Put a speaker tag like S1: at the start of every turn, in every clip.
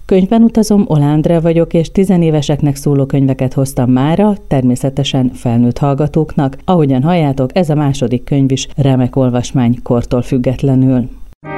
S1: Könyvben utazom, Oláh Andrea vagyok, és 10 éveseknek szóló könyveket hoztam mára, természetesen felnőtt hallgatóknak. Ahogyan halljátok, ez a második könyv is remek olvasmány kortól függetlenül.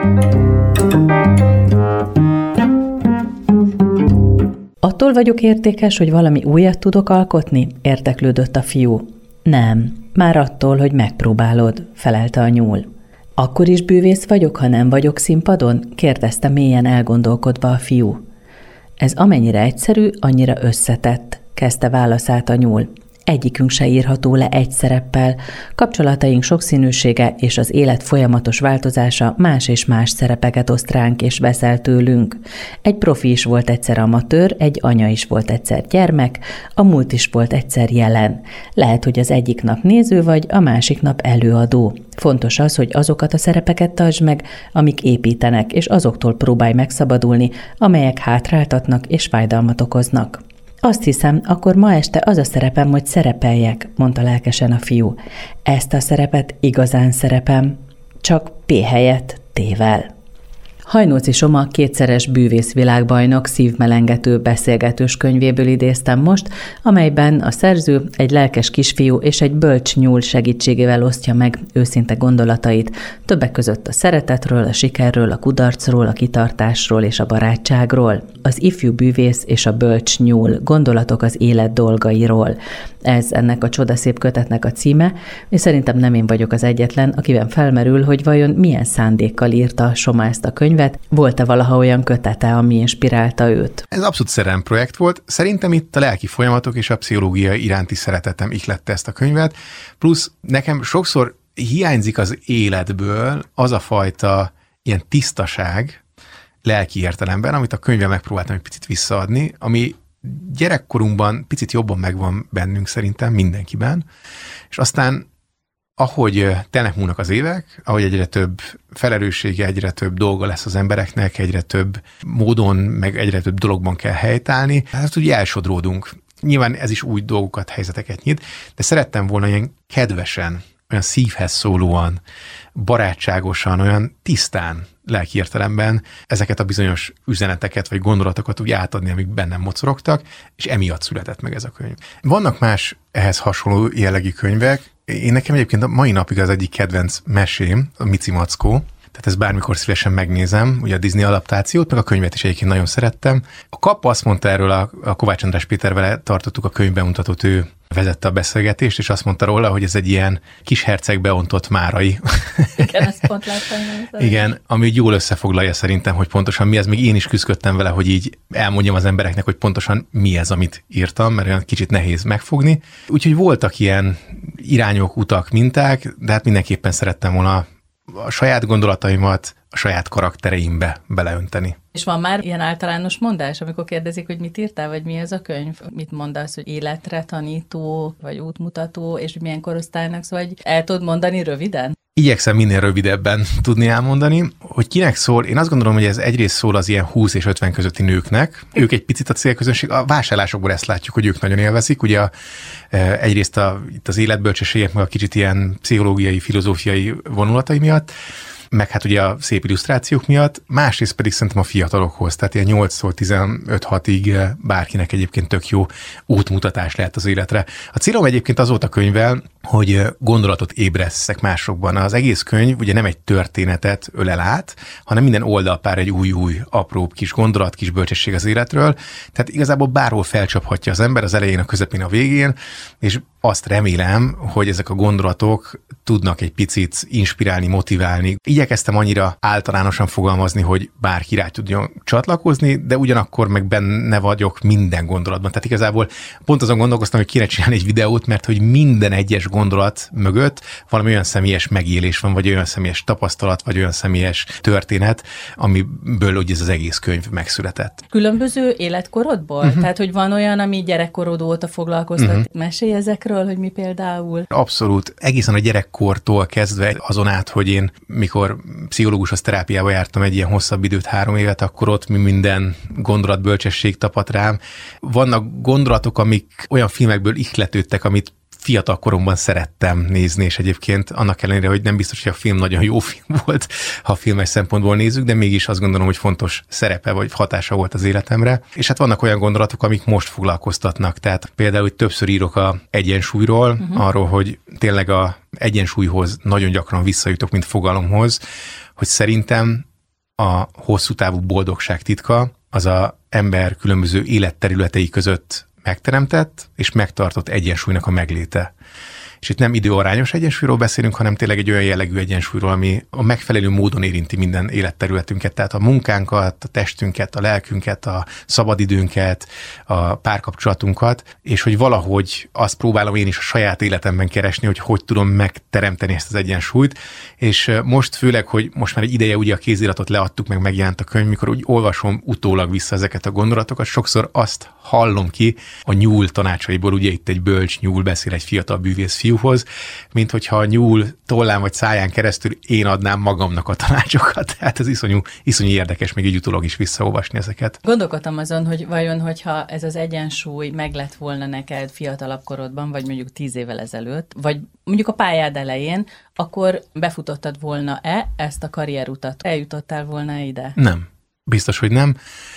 S1: Attól vagyok értékes, hogy valami újat tudok alkotni? Érdeklődött a fiú. Nem, már attól, hogy megpróbálod, felelte a nyúl. Akkor is bűvész vagyok, ha nem vagyok színpadon? Kérdezte mélyen elgondolkodva a fiú. Ez amennyire egyszerű, annyira összetett, kezdte válaszát a nyúl. Egyikünk se írható le egy szereppel, kapcsolataink sokszínűsége és az élet folyamatos változása más és más szerepeket oszt ránk és veszel tőlünk. Egy profi is volt egyszer amatőr, egy anya is volt egyszer gyermek, a múlt is volt egyszer jelen. Lehet, hogy az egyik nap néző vagy, a másik nap előadó. Fontos az, hogy azokat a szerepeket tartsd meg, amik építenek, és azoktól próbálj megszabadulni, amelyek hátráltatnak és fájdalmat okoznak. Azt hiszem, akkor ma este az a szerepem, hogy szerepeljek, mondta lelkesen a fiú. Ezt a szerepet igazán szerepem, csak P helyett T-vel. Hajnóci Soma kétszeres bűvészvilágbajnok szívmelengető beszélgetős könyvéből idéztem most, amelyben a szerző egy lelkes kisfiú és egy bölcs nyúl segítségével osztja meg őszinte gondolatait, többek között a szeretetről, a sikerről, a kudarcról, a kitartásról és a barátságról. Az ifjú bűvész és a bölcs nyúl, gondolatok az élet dolgairól. Ez ennek a csodaszép kötetnek a címe, és szerintem nem én vagyok az egyetlen, akiben felmerül, hogy vajon milyen szándékkal írta Soma ezt a könyvet. Volt-e valaha olyan kötete, ami inspirálta őt?
S2: Ez abszolút szerelemprojekt volt. Szerintem itt a lelki folyamatok és a pszichológia iránti szeretetem ihlette ezt a könyvet. Plusz nekem sokszor hiányzik az életből az a fajta ilyen tisztaság lelki értelemben, amit a könyvben megpróbáltam egy picit visszaadni, ami gyerekkorunkban picit jobban megvan bennünk szerintem mindenkiben, és aztán ahogy telnek múlnak az évek, ahogy egyre több felelőssége, egyre több dolga lesz az embereknek, egyre több módon, meg egyre több dologban kell helytállni, hát ugye elsodródunk. Nyilván ez is új dolgokat, helyzeteket nyit, de szerettem volna ilyen kedvesen, olyan szívhez szólóan, barátságosan, olyan tisztán lelki értelemben ezeket a bizonyos üzeneteket vagy gondolatokat úgy átadni, amik bennem mocorogtak, és emiatt született meg ez a könyv. Vannak más ehhez hasonló jellegű könyvek. Én nekem egyébként a mai napig az egyik kedvenc mesém, a Mici Mackó, tehát ezt bármikor szívesen megnézem, ugye a Disney adaptációt, meg a könyvet is egyébként nagyon szerettem. A Kappa azt mondta erről, a Kovács András Péter vele tartottuk a könyvbemutatót, ő vezette a beszélgetést, és azt mondta róla, hogy ez egy ilyen kis herceg beontott márai.
S1: Igen, ezt pont láttam.
S2: Igen, ami jól összefoglalja szerintem, hogy pontosan mi ez. Még én is küzdöttem vele, hogy így elmondjam az embereknek, hogy pontosan mi ez, amit írtam, mert olyan kicsit nehéz megfogni. Úgyhogy voltak ilyen irányok, utak, minták, de hát mindenképpen szerettem volna a saját gondolataimat a saját karaktereimbe beleönteni.
S1: És van már ilyen általános mondás, amikor kérdezik, hogy mit írtál, vagy mi ez a könyv? Mit mondasz, hogy életre tanító, vagy útmutató, és milyen korosztálynak, szóval el tudod mondani röviden?
S2: Igyekszem minél rövidebben tudni elmondani, hogy kinek szól. Én azt gondolom, hogy ez egyrészt szól az ilyen 20 és 50 közötti nőknek. Ők egy picit a célközönség. A vásárlásokból ezt látjuk, hogy ők nagyon élvezik. Ugye egyrészt itt az életbölcsességek, meg a kicsit ilyen pszichológiai, filozófiai vonulatai miatt, meg hát ugye a szép illusztrációk miatt, másrészt pedig szerintem a fiatalokhoz, tehát ilyen 8-tól 15-6-ig bárkinek egyébként tök jó útmutatás lehet az életre. A célom egyébként az volt a könyvvel, hogy gondolatot ébresszek másokban. Az egész könyv ugye nem egy történetet ölel át, hanem minden oldalpár egy új-új, apróbb kis gondolat, kis bölcsesség az életről. Tehát igazából bárhol felcsaphatja az ember, az elején, a közepén, a végén, és azt remélem, hogy ezek a gondolatok tudnak egy picit inspirálni, motiválni. Igyekeztem annyira általánosan fogalmazni, hogy bárki rá tudjon csatlakozni, de ugyanakkor meg benne vagyok minden gondolatban. Tehát igazából pont azon gondolkoztam, hogy kéne csinálni egy videót, mert hogy minden egyes gondolat mögött valami olyan személyes megélés van, vagy olyan személyes tapasztalat, vagy olyan személyes történet, amiből ugye ez az egész könyv megszületett.
S1: Különböző életkorodból? Tehát, hogy van olyan, ami gyerekkorod óta foglalkoztat. Mesélj ezekről, hogy mi például?
S2: Abszolút. Egészen a gyerekkortól kezdve azon át, hogy én mikor pszichológushoz terápiába jártam egy ilyen hosszabb időt, 3 évet, akkor ott minden gondolatbölcsesség tapadt rám. Vannak gondolatok, amik olyan filmekből ihletődtek, amit fiatal koromban szerettem nézni, és egyébként annak ellenére, hogy nem biztos, hogy a film nagyon jó film volt, ha filmes szempontból nézzük, de mégis azt gondolom, hogy fontos szerepe vagy hatása volt az életemre. És hát vannak olyan gondolatok, amik most foglalkoztatnak. Tehát például, hogy többször írok a egyensúlyról, arról, hogy tényleg a egyensúlyhoz nagyon gyakran visszajutok, mint fogalomhoz, hogy szerintem a hosszú távú boldogság titka az a ember különböző életterületei között megteremtett és megtartott egyensúlynak a megléte. És itt nem időarányos egyensúlyról beszélünk, hanem tényleg egy olyan jellegű egyensúlyról, ami a megfelelő módon érinti minden életterületünket, tehát a munkánkat, a testünket, a lelkünket, a szabadidőnket, a párkapcsolatunkat, és hogy valahogy azt próbálom én is a saját életemben keresni, hogy tudom megteremteni ezt az egyensúlyt, és most főleg, hogy most már egy ideje ugye a kéziratot leadtuk, meg megjelent a könyv, mikor úgy olvasom utólag vissza ezeket a gondolatokat, sokszor azt hallom ki a nyúl tanácsaiból, ugye itt egy bölcs nyúl beszél egy fiatal bűvész fiúhoz, mint hogyha a nyúl tollán vagy száján keresztül én adnám magamnak a tanácsokat. Tehát ez iszonyú érdekes még így utólag is visszaolvasni ezeket.
S1: Gondolkodtam azon, hogy vajon, hogyha ez az egyensúly meg lett volna neked fiatalabb korodban, vagy mondjuk 10 évvel ezelőtt, vagy mondjuk a pályád elején, akkor befutottad volna-e ezt a karrierutat? Eljutottál volna ide?
S2: Nem. Biztos, hogy nem.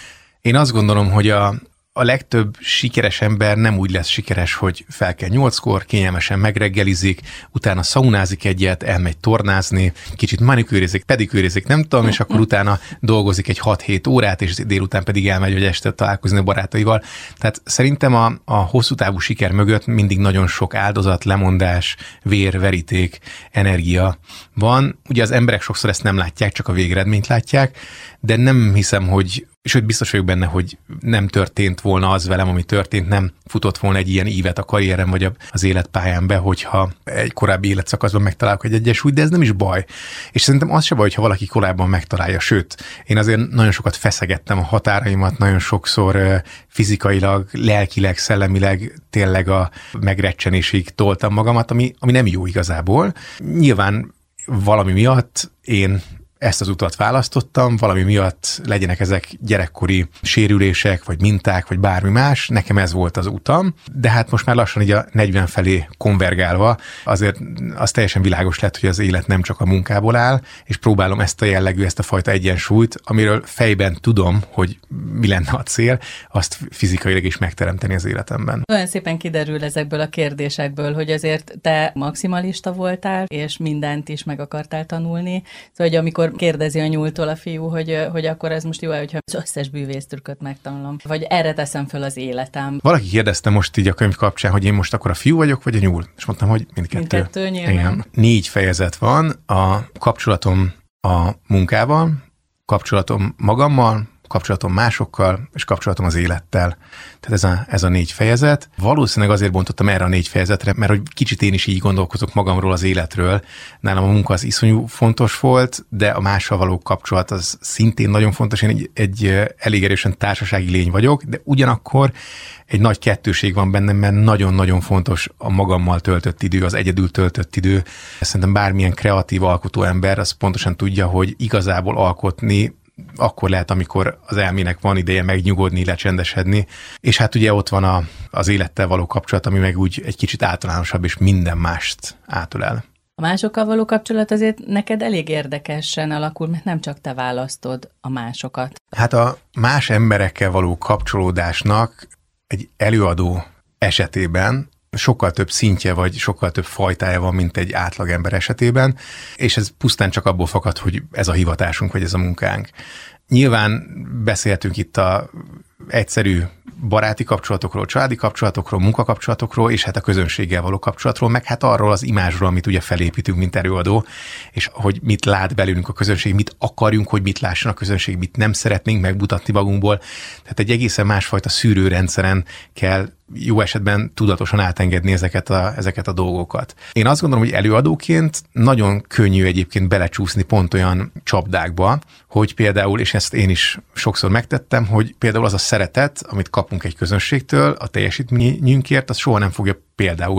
S2: Én azt gondolom, hogy a legtöbb sikeres ember nem úgy lesz sikeres, hogy fel kell 8-kor, kényelmesen megreggelizik, utána szaunázik egyet, elmegy tornázni, kicsit manikűrizik, pedikűrizik, nem tudom, és akkor utána dolgozik egy 6-7 órát, és délután pedig elmegy, hogy este találkozni a barátaival. Tehát szerintem a hosszú távú siker mögött mindig nagyon sok áldozat, lemondás, vér, veríték, energia van. Ugye az emberek sokszor ezt nem látják, csak a végeredményt látják, de nem hiszem, hogy és hogy biztos vagyok benne, hogy nem történt volna az velem, ami történt, nem futott volna egy ilyen ívet a karrierem vagy az életpályán be, hogyha egy korábbi életszakaszban megtalálok egy egyensúlyt, de ez nem is baj. És szerintem az se baj, hogyha valaki korábban megtalálja, sőt, én azért nagyon sokat feszegettem a határaimat, nagyon sokszor fizikailag, lelkileg, szellemileg tényleg a megrecsenésig toltam magamat, ami nem jó igazából. Nyilván valami miatt én ezt az utat választottam, valami miatt legyenek ezek gyerekkori sérülések, vagy minták, vagy bármi más, nekem ez volt az utam, de hát most már lassan így a 40 felé konvergálva, azért az teljesen világos lett, hogy az élet nem csak a munkából áll, és próbálom ezt a jellegű, ezt a fajta egyensúlyt, amiről fejben tudom, hogy mi lenne a cél, azt fizikailag is megteremteni az életemben.
S1: Olyan szépen kiderül ezekből a kérdésekből, hogy azért te maximalista voltál, és mindent is meg akartál tanulni, szóval, hogy amikor kérdezi a nyúltól a fiú, hogy akkor ez most jó, hogyha az összes bűvésztrükköt megtanulom, vagy erre teszem föl az életem.
S2: Valaki kérdezte most így a könyv kapcsán, hogy én most akkor a fiú vagyok, vagy a nyúl? És mondtam, hogy mindkettő.
S1: Mindkettő nyilván.
S2: Igen. 4 fejezet van, a kapcsolatom a munkával, kapcsolatom magammal, kapcsolatom másokkal, és kapcsolatom az élettel. Tehát ez a 4 fejezet. Valószínűleg azért bontottam erre a 4 fejezetre, mert hogy kicsit én is így gondolkozok magamról, az életről. Nálam a munka az iszonyú fontos volt, de a mással való kapcsolat az szintén nagyon fontos. Én egy elég erősen társasági lény vagyok, de ugyanakkor egy nagy kettőség van bennem, mert nagyon-nagyon fontos a magammal töltött idő, az egyedül töltött idő. Szerintem bármilyen kreatív alkotó ember az pontosan tudja, hogy igazából alkotni akkor lehet, amikor az elmének van ideje megnyugodni, lecsendesedni, és hát ugye ott van az élettel való kapcsolat, ami meg úgy egy kicsit általánosabb, és minden mást átölel.
S1: A másokkal való kapcsolat azért neked elég érdekesen alakul, mert nem csak te választod a másokat.
S2: Hát a más emberekkel való kapcsolódásnak egy előadó esetében sokkal több szintje, vagy sokkal több fajtája van, mint egy átlagember esetében, és ez pusztán csak abból fakad, hogy ez a hivatásunk, vagy ez a munkánk. Nyilván beszéltünk itt a egyszerű baráti kapcsolatokról, családi kapcsolatokról, munkakapcsolatokról, és hát a közönséggel való kapcsolatról, meg hát arról az imázsról, amit ugye felépítünk, mint előadó, és hogy mit lát belőlünk a közönség, mit akarjunk, hogy mit lásson a közönség, mit nem szeretnénk megmutatni magunkból. Tehát egy egészen másfajta szűrőrendszeren kell jó esetben tudatosan átengedni ezeket a dolgokat. Én azt gondolom, hogy előadóként nagyon könnyű egyébként belecsúszni pont olyan csapdákba, hogy például, és ezt én is sokszor megtettem, hogy például az a szeretet, amit kapunk egy közönségtől a teljesítményünkért, az soha nem fogja például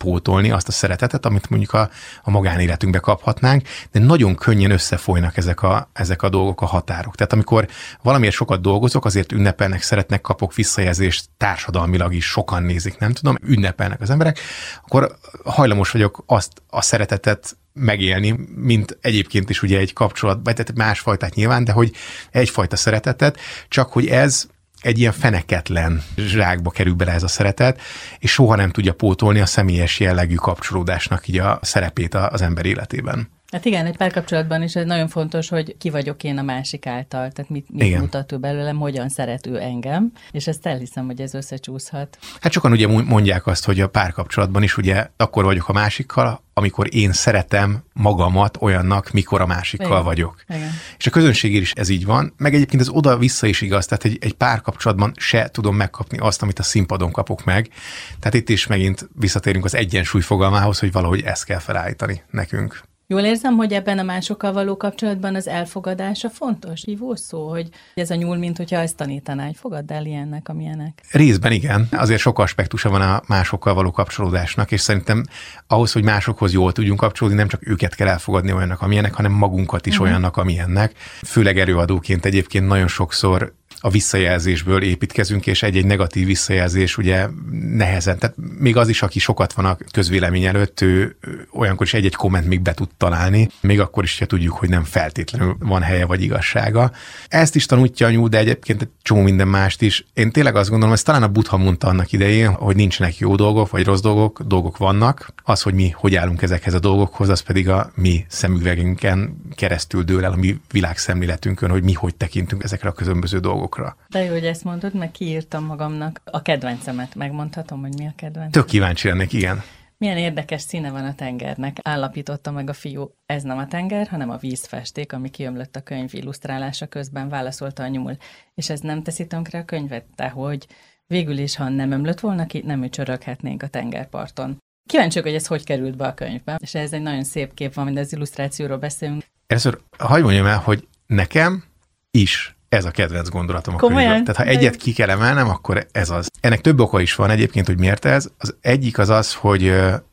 S2: pótolni azt a szeretetet, amit mondjuk a magánéletünkbe kaphatnánk, de nagyon könnyen összefolynak ezek a dolgok, a határok. Tehát amikor valamiért sokat dolgozok, azért ünnepelnek, szeretnek, kapok visszajelzést, társadalmilag is sokan nézik, nem tudom, ünnepelnek az emberek, akkor hajlamos vagyok azt a szeretetet megélni, mint egyébként is ugye egy kapcsolat, tehát másfajtát nyilván, de hogy egyfajta szeretetet, csak hogy ez egy ilyen feneketlen zsákba kerül bele ez a szeretet, és soha nem tudja pótolni a személyes jellegű kapcsolódásnak így a szerepét az ember életében.
S1: Hát igen, egy párkapcsolatban is ez nagyon fontos, hogy ki vagyok én a másik által, tehát mit mutat ő belőlem, hogyan szeret ő engem, és ezt elhiszem, hogy ez összecsúszhat.
S2: Hát sokan ugye mondják azt, hogy a párkapcsolatban is ugye akkor vagyok a másikkal, amikor én szeretem magamat olyannak, mikor a másikkal vagyok.
S1: Igen.
S2: És a közönségért is ez így van, meg egyébként ez oda-vissza is igaz, tehát egy párkapcsolatban se tudom megkapni azt, amit a színpadon kapok meg. Tehát itt is megint visszatérünk az egyensúly fogalmához, hogy valahogy ezt kell felállítani nekünk.
S1: Jól érzem, hogy ebben a másokkal való kapcsolatban az elfogadása fontos, hívó szó, hogy ez a nyúl, mint hogyha ezt tanítaná, hogy fogadd el ilyennek, amilyenek.
S2: Részben igen, azért sok aspektusa van a másokkal való kapcsolódásnak, és szerintem ahhoz, hogy másokhoz jól tudjunk kapcsolódni, nem csak őket kell elfogadni olyannak, amilyenek, hanem magunkat is olyannak, amilyennek. Főleg előadóként egyébként nagyon sokszor a visszajelzésből építkezünk, és egy negatív visszajelzés ugye nehezen. Tehát még az is, aki sokat van a közvélemény előtt, ő olyankor is egy komment még be tud találni, még akkor is, ha tudjuk, hogy nem feltétlenül van helye vagy igazsága. Ezt is tanítja a nyúl, de egyébként egy csomó minden mást is. Én tényleg azt gondolom, ezt talán a Buddha mondta annak idején, hogy nincsenek jó dolgok, vagy rossz dolgok vannak. Az, hogy mi hogy állunk ezekhez a dolgokhoz, az pedig a mi szemüvegünken keresztül dől el, a mi világszemléletünkön, hogy mi hogy tekintünk ezekre a különböző dolgokra.
S1: De jó, hogy ezt mondod, meg kiírtam magamnak a kedvencemet. Megmondhatom, hogy mi a kedvencem?
S2: Tök kíváncsi lennék, igen.
S1: Milyen érdekes színe van a tengernek. Állapította meg a fiú, ez nem a tenger, hanem a vízfesték, ami kiömlött a könyv illusztrálása közben, válaszolta a nyúl. És ez nem teszi tönkre a könyvet, de hogy végül is, ha nem ömlött volna ki, nem ücsöröghetnénk a tengerparton. Kíváncsiak, hogy ez hogy került be a könyvbe, és ez egy nagyon szép kép van, mint az illusztrációról beszélünk.
S2: Először hadd mondjam el, hogy nekem is ez a kedvenc gondolatom a könyvben. Tehát ha egyet ki kell emelnem, akkor ez az. Ennek több oka is van egyébként, hogy miért ez. Az egyik az az, hogy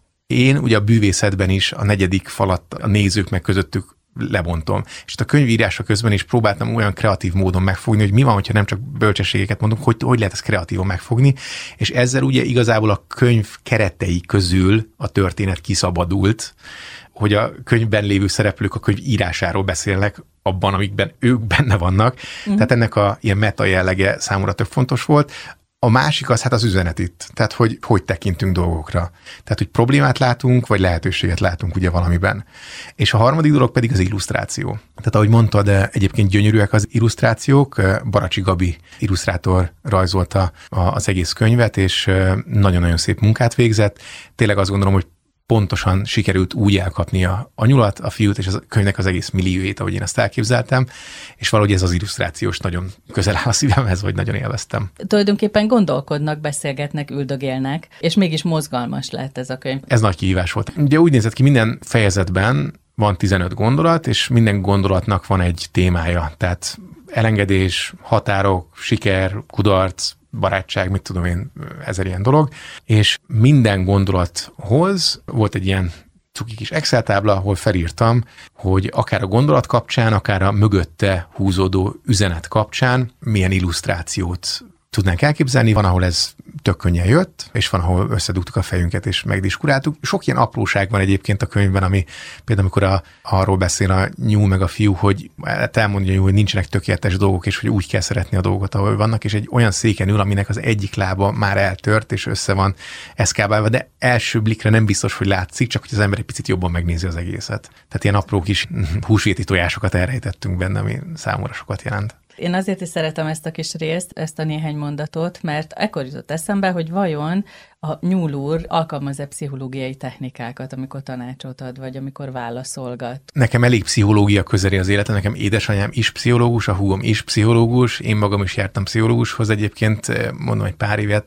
S2: én ugye a bűvészetben is a negyedik falat a nézők meg közöttük lebontom. És a könyvírása közben is próbáltam olyan kreatív módon megfogni, hogy mi van, hogyha nem csak bölcsességeket mondunk, hogy lehet ezt kreatívan megfogni, és ezzel ugye igazából a könyv keretei közül a történet kiszabadult, hogy a könyvben lévő szereplők a könyv írásáról beszélnek abban, amikben ők benne vannak. Tehát ennek a ilyen meta jellege számomra tök fontos volt. A másik az hát az üzenet itt. Tehát, hogy tekintünk dolgokra. Tehát, hogy problémát látunk, vagy lehetőséget látunk ugye valamiben. És a harmadik dolog pedig az illusztráció. Tehát, ahogy mondtad, egyébként gyönyörűek az illusztrációk. Baracsi Gabi illusztrátor rajzolta az egész könyvet, és nagyon-nagyon szép munkát végzett. Tényleg azt gondolom, hogy pontosan sikerült úgy elkapni a nyulat, a fiút és a könyvnek az egész milliójét, ahogy én ezt elképzeltem, és valahogy ez az illusztrációs nagyon közel áll a szívemhez, vagy nagyon élveztem.
S1: Tulajdonképpen gondolkodnak, beszélgetnek, üldögélnek, és mégis mozgalmas lett ez a könyv.
S2: Ez nagy kihívás volt. Ugye úgy nézett ki, minden fejezetben van 15 gondolat, és minden gondolatnak van egy témája. Tehát elengedés, határok, siker, kudarc, barátság, mit tudom én, 1000 ilyen dolog, és minden gondolathoz volt egy ilyen cuki kis Excel tábla, ahol felírtam, hogy akár a gondolat kapcsán, akár a mögötte húzódó üzenet kapcsán milyen illusztrációt tudnánk elképzelni. Van, ahol ez tök könnyen jött, és van, ahol összedugtuk a fejünket és megdiskuráltuk. Sok ilyen apróság van egyébként a könyvben, ami például amikor arról beszél a nyúl meg a fiú, hogy elmondja, hogy nincsenek tökéletes dolgok, és hogy úgy kell szeretni a dolgot, ahol vannak, és egy olyan széken ül, aminek az egyik lába már eltört, és össze van eszkábálva, de első blikre nem biztos, hogy látszik, csak hogy az ember egy picit jobban megnézi az egészet. Tehát ilyen apró kis húsvéti tojásokat elrejtettünk benne, ami számomra sokat jelent.
S1: Én azért is szeretem ezt a kis részt, ezt a néhány mondatot, mert ekkor jutott eszembe, hogy vajon a nyúl úr alkalmaz-e pszichológiai technikákat, amikor tanácsot ad, vagy amikor válaszolgat.
S2: Nekem elég pszichológia közeli az életem, nekem édesanyám is pszichológus, a húgom is pszichológus, én magam is jártam pszichológushoz egyébként, mondom egy pár évet,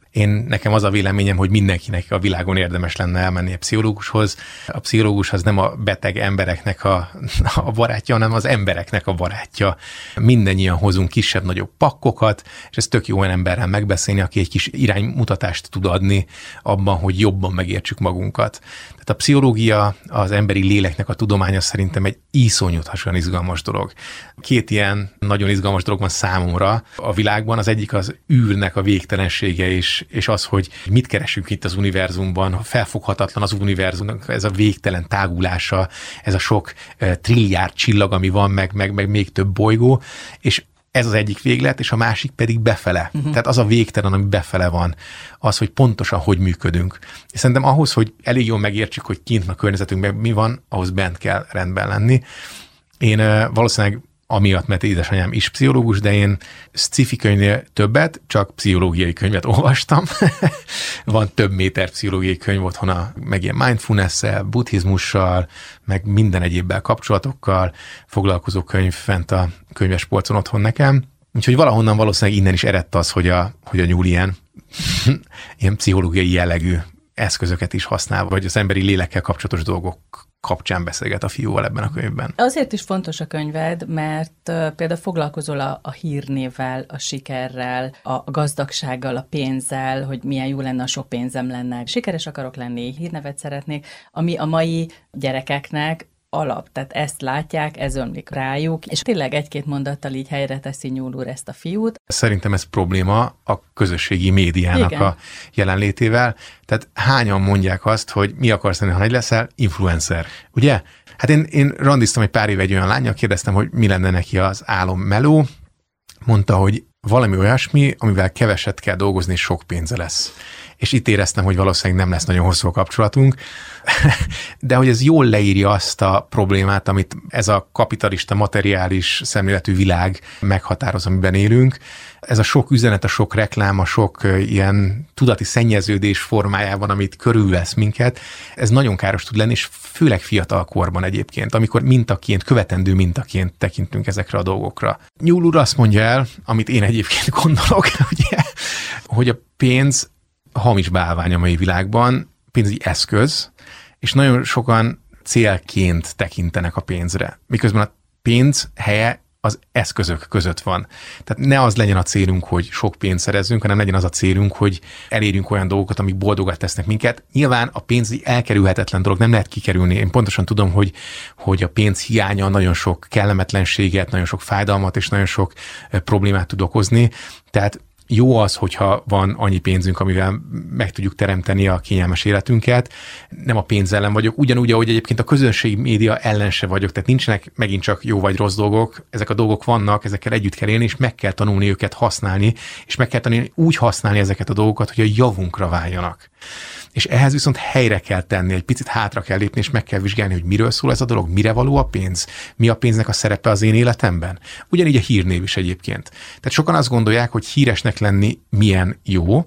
S2: Nekem az a véleményem, hogy mindenkinek a világon érdemes lenne elmenni a pszichológushoz. A pszichológus az nem a beteg embereknek a barátja, hanem az embereknek a barátja. Mindennyian hozunk kisebb-nagyobb pakkokat, és ez tök jó olyan emberrel megbeszélni, aki egy kis iránymutatást tud adni abban, hogy jobban megértsük magunkat. Tehát a pszichológia, az emberi léleknek a tudománya szerintem egy iszonyatosan izgalmas dolog. Két ilyen nagyon izgalmas dolog van számomra a világban. Az egyik az űrnek a végtelensége és az, hogy mit keresünk itt az univerzumban, felfoghatatlan az univerzumnak, ez a végtelen tágulása, ez a sok trilliárd csillag, ami van, meg még több bolygó, és ez az egyik véglet, és a másik pedig befele. Tehát az a végtelen, ami befele van, az, hogy pontosan hogy működünk. És szerintem ahhoz, hogy elég jól megértsük, hogy kint a környezetünkben mi van, ahhoz bent kell rendben lenni. Én valószínűleg amiatt, mert édesanyám is pszichológus, de én sci-fi könyvnél többet, csak pszichológiai könyvet olvastam. Van több méter pszichológiai könyv otthon, meg ilyen mindfulness-szel, buddhizmussal, meg minden egyébbel kapcsolatokkal foglalkozó könyv fent a könyvespolcon otthon nekem. Úgyhogy valahonnan valószínűleg innen is eredt az, hogy a nyúl ilyen pszichológiai jellegű eszközöket is használ, vagy az emberi lélekkel kapcsolatos dolgok kapcsán beszélget a fiúval ebben a könyvben.
S3: Azért is fontos a könyved, mert például foglalkozol a hírnévvel, a sikerrel, a gazdagsággal, a pénzzel, hogy milyen jó lenne, a sok pénzem lenne. Sikeres akarok lenni, hírnevet szeretnék, ami a mai gyerekeknek alap, tehát ezt látják, ez ömlik rájuk, és tényleg egy-két mondattal így helyre teszi Nyúl úr ezt a fiút.
S2: Szerintem ez probléma a közösségi médiának a jelenlétével. Tehát hányan mondják azt, hogy mi akarsz lenni, ha nagy leszel? Influencer. Ugye? Hát én randiztam egy pár éve egy olyan lánnyal, kérdeztem, hogy mi lenne neki az álommeló. Mondta, hogy valami olyasmi, amivel keveset kell dolgozni, és sok pénze lesz. És itt éreztem, hogy valószínűleg nem lesz nagyon hosszú a kapcsolatunk, de hogy ez jól leírja azt a problémát, amit ez a kapitalista, materiális szemléletű világ meghatároz, amiben élünk. Ez a sok üzenet, a sok reklám, a sok ilyen tudati szennyeződés formájában, amit körülvesz minket, ez nagyon káros tud lenni, és főleg fiatal korban egyébként, amikor mintaként, követendő mintaként tekintünk ezekre a dolgokra. Nyúl úr azt mondja el, amit én egyébként gondolok, ugye, hogy a pénz hamis bálvány a mai világban, pénz egy eszköz, és nagyon sokan célként tekintenek a pénzre. Miközben a pénz helye az eszközök között van. Tehát ne az legyen a célunk, hogy sok pénzt szerezzünk, hanem legyen az a célunk, hogy elérjünk olyan dolgokat, amik boldogat tesznek minket. Nyilván a pénz egy elkerülhetetlen dolog, nem lehet kikerülni. Én pontosan tudom, hogy a pénz hiánya nagyon sok kellemetlenséget, nagyon sok fájdalmat és nagyon sok problémát tud okozni. Tehát jó az, hogyha van annyi pénzünk, amivel meg tudjuk teremteni a kényelmes életünket. Nem a pénz ellen vagyok, ugyanúgy, ahogy egyébként a közönségi média ellen se vagyok, tehát nincsenek megint csak jó vagy rossz dolgok, ezek a dolgok vannak, ezekkel együtt kell élni, és meg kell tanulni őket használni, és meg kell tanulni úgy használni ezeket a dolgokat, hogy a javunkra váljanak. És ehhez viszont helyre kell tenni, egy picit hátra kell lépni, és meg kell vizsgálni, hogy miről szól ez a dolog, mire való a pénz, mi a pénznek a szerepe az én életemben. Ugyanígy a hírnév is egyébként. Tehát sokan azt gondolják, hogy híresnek lenni milyen jó,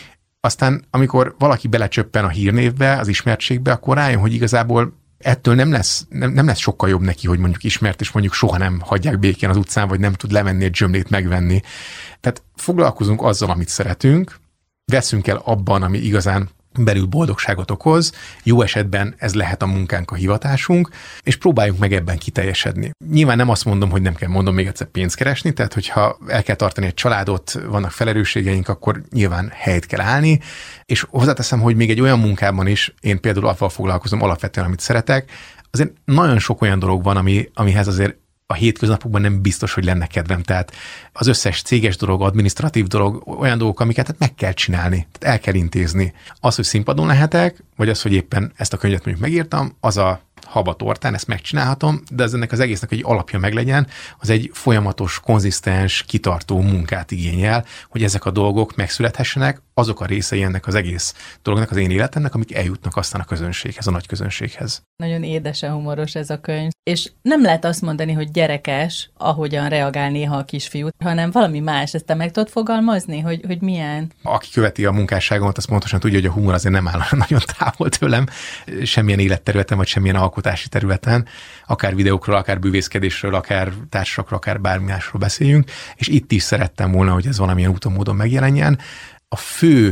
S2: aztán amikor valaki belecsöppen a hírnévbe, az ismertségbe, akkor rájön, hogy igazából ettől nem lesz sokkal jobb neki, hogy mondjuk ismert, és mondjuk soha nem hagyják békén az utcán, vagy nem tud levenni egy zsömlét megvenni. Tehát foglalkozunk azzal, amit szeretünk, veszünk el abban, ami igazán belül boldogságot okoz, jó esetben ez lehet a munkánk, a hivatásunk, és próbáljuk meg ebben kiteljesedni. Nyilván nem azt mondom, hogy nem kell, mondom még egyszer, pénzt keresni, tehát hogyha el kell tartani egy családot, vannak felelősségeink, akkor nyilván helyt kell állni, és hozzáteszem, hogy még egy olyan munkában is, én például avval foglalkozom alapvetően, amit szeretek, azért nagyon sok olyan dolog van, amihez azért a hétköznapokban nem biztos, hogy lenne kedvem. Tehát az összes céges dolog, adminisztratív dolog, olyan dolgok, amiket meg kell csinálni, tehát el kell intézni. Az, hogy színpadon lehetek, vagy az, hogy éppen ezt a könyvet mondjuk megírtam, az a haba tortán, ezt megcsinálhatom, de ez ennek az egésznek egy alapja meglegyen, az egy folyamatos, konzisztens, kitartó munkát igényel, hogy ezek a dolgok megszülethessenek, azok a részei ennek az egész dolognak, az én életemnek, amik eljutnak aztán a közönséghez, a nagy közönséghez.
S3: Nagyon édesen humoros ez a könyv, és nem lehet azt mondani, hogy gyerekes, ahogyan reagál néha a kisfiú, hanem valami más. Ezt te meg tudod fogalmazni, hogy milyen?
S2: Aki követi a munkásságomat, az pontosan tudja, hogy a humor azért nem áll nagyon távol tőlem, semmilyen életterületen, vagy semmilyen alkotási területen, akár videókról, akár bűvészkedésről, akár társakról, akár bármi másról beszéljünk, és itt is szerettem volna, hogy ez valamilyen úton, módon megjelenjen. A fő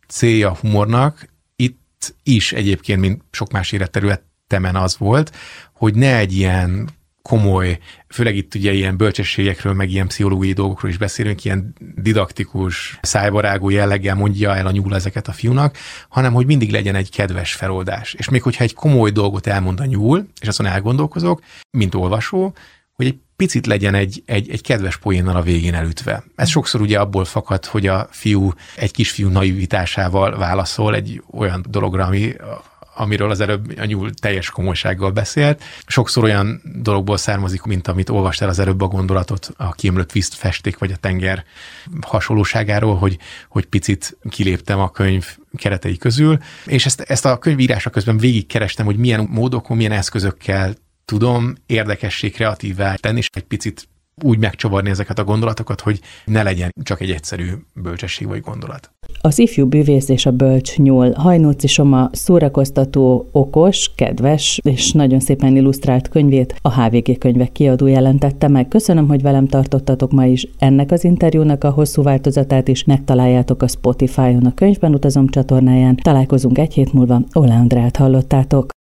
S2: célja a humornak itt is egyébként, mint sok más életterületemen az volt, hogy ne egy ilyen komoly, főleg itt ugye ilyen bölcsességekről, meg ilyen pszichológiai dolgokról is beszélünk, ilyen didaktikus, szájbarágú jelleggel mondja el a nyúl ezeket a fiúnak, hanem hogy mindig legyen egy kedves feloldás. És még hogyha egy komoly dolgot elmond a nyúl, és azon elgondolkozok, mint olvasó, hogy egy picit legyen egy kedves poénnal a végén elütve. Ez sokszor ugye abból fakad, hogy a fiú egy kisfiú naivitásával válaszol egy olyan dologra, amiről az előbb a nyúl teljes komolysággal beszélt. Sokszor olyan dologból származik, mint amit olvastál az előbb a gondolatot, a kiömlött vízfesték vagy a tenger hasonlóságáról, hogy picit kiléptem a könyv keretei közül, és ezt a könyvírása közben végigkerestem, hogy milyen módokon, milyen eszközökkel tudom érdekessé, kreatívvá tenni, és egy picit úgy megcsavarni ezeket a gondolatokat, hogy ne legyen csak egy egyszerű bölcsesség vagy gondolat.
S1: Az ifjú bűvész és a bölcs nyúl. Hajnóci Soma szórakoztató, okos, kedves és nagyon szépen illusztrált könyvét a HVG Könyvek kiadó jelentette meg. Köszönöm, hogy velem tartottatok ma is. Ennek az interjúnak a hosszú változatát is megtaláljátok a Spotify-on, a Könyvben utazom csatornáján. Találkozunk egy hét múlva. Olle Andrát hallottátok.